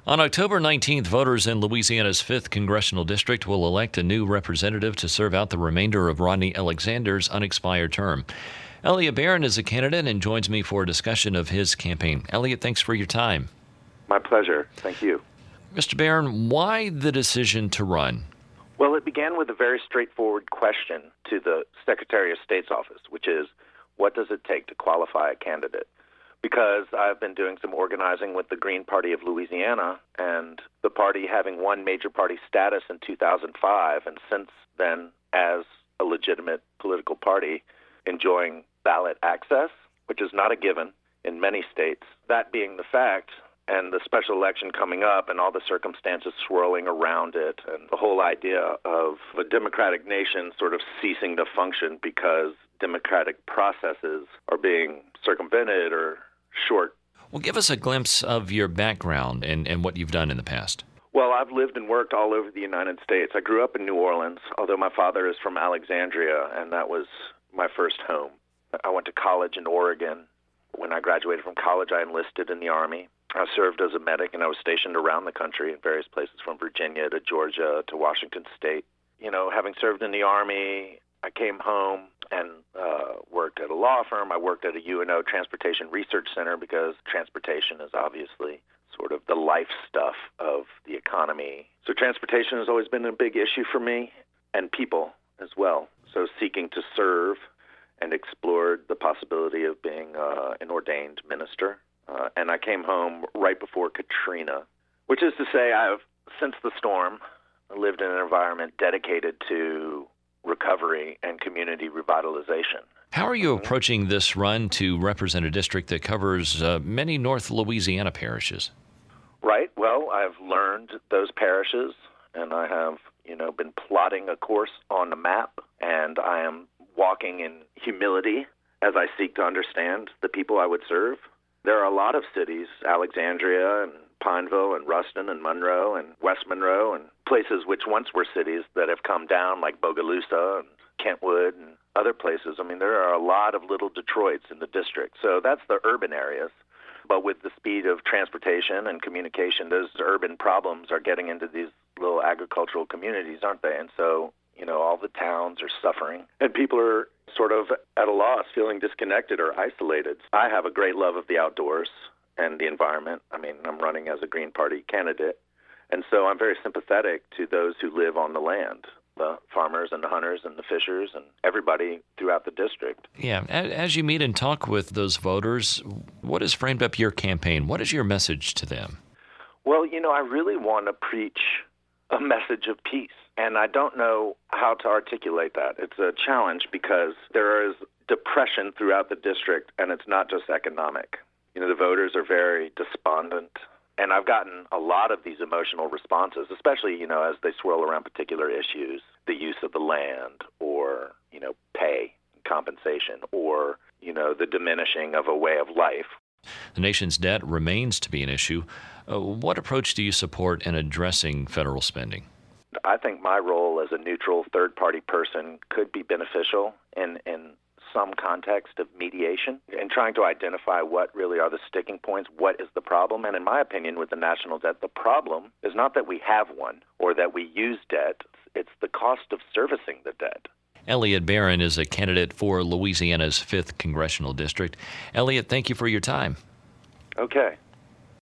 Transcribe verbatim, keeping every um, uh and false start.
On October nineteenth, voters in Louisiana's fifth Congressional District will elect a new representative to serve out the remainder of Rodney Alexander's unexpired term. Elliot Barron is a candidate and joins me for a discussion of his campaign. Elliot, thanks for your time. My pleasure. Thank you. Mister Barron, why the decision to run? Well, it began with a very straightforward question to the Secretary of State's office, which is, what does it take to qualify a candidate? Because I've been doing some organizing with the Green Party of Louisiana, and the party having won major party status in two thousand five, and since then, as a legitimate political party, enjoying ballot access, which is not a given in many states. That being the fact, and the special election coming up and all the circumstances swirling around it, and the whole idea of a democratic nation sort of ceasing to function because democratic processes are being circumvented or short. Well, give us a glimpse of your background and, and what you've done in the past. Well, I've lived and worked all over the United States. I grew up in New Orleans, although my father is from Alexandria, and that was my first home. I went to college in Oregon. When I graduated from college, I enlisted in the Army. I served as a medic, and I was stationed around the country in various places from Virginia to Georgia to Washington State. You know, having served in the Army, I came home and uh, worked at a law firm. I worked at a U N O Transportation Research Center because transportation is obviously sort of the life stuff of the economy. So transportation has always been a big issue for me, and people as well. So seeking to serve and explored the possibility of being uh, an ordained minister. Uh, and I came home right before Katrina, which is to say I've, since the storm, lived in an environment dedicated to recovery and community revitalization. How are you approaching this run to represent a district that covers uh, many North Louisiana parishes? Right. Well, I've learned those parishes, and I have, you know, been plotting a course on the map, and I am walking in humility as I seek to understand the people I would serve. There are a lot of cities, Alexandria and Pineville and Ruston and Monroe and West Monroe, and places which once were cities that have come down, like Bogalusa and Kentwood and other places. I mean, there are a lot of little Detroits in the district. So that's the urban areas. But with the speed of transportation and communication, those urban problems are getting into these little agricultural communities, aren't they? And so, you know, all the towns are suffering, and people are sort of at a loss, feeling disconnected or isolated. I have a great love of the outdoors and the environment. I mean, I'm running as a Green Party candidate, and so I'm very sympathetic to those who live on the land, the farmers and the hunters and the fishers and everybody throughout the district. Yeah, as you meet and talk with those voters, what has framed up your campaign? What is your message to them? Well, you know, I really want to preach a message of peace, and I don't know how to articulate that. It's a challenge because there is depression throughout the district, and it's not just economic. You know, the voters are very despondent, and I've gotten a lot of these emotional responses, especially, you know, as they swirl around particular issues, the use of the land or, you know, pay, compensation, or, you know, the diminishing of a way of life. The nation's debt remains to be an issue. Uh, what approach do you support in addressing federal spending? I think my role as a neutral third-party person could be beneficial in, in some context of mediation and trying to identify what really are the sticking points, what is the problem. And in my opinion, with the national debt, the problem is not that we have one or that we use debt, it's the cost of servicing the debt. Elliot Barron is a candidate for Louisiana's fifth Congressional District. Elliot, thank you for your time. Okay.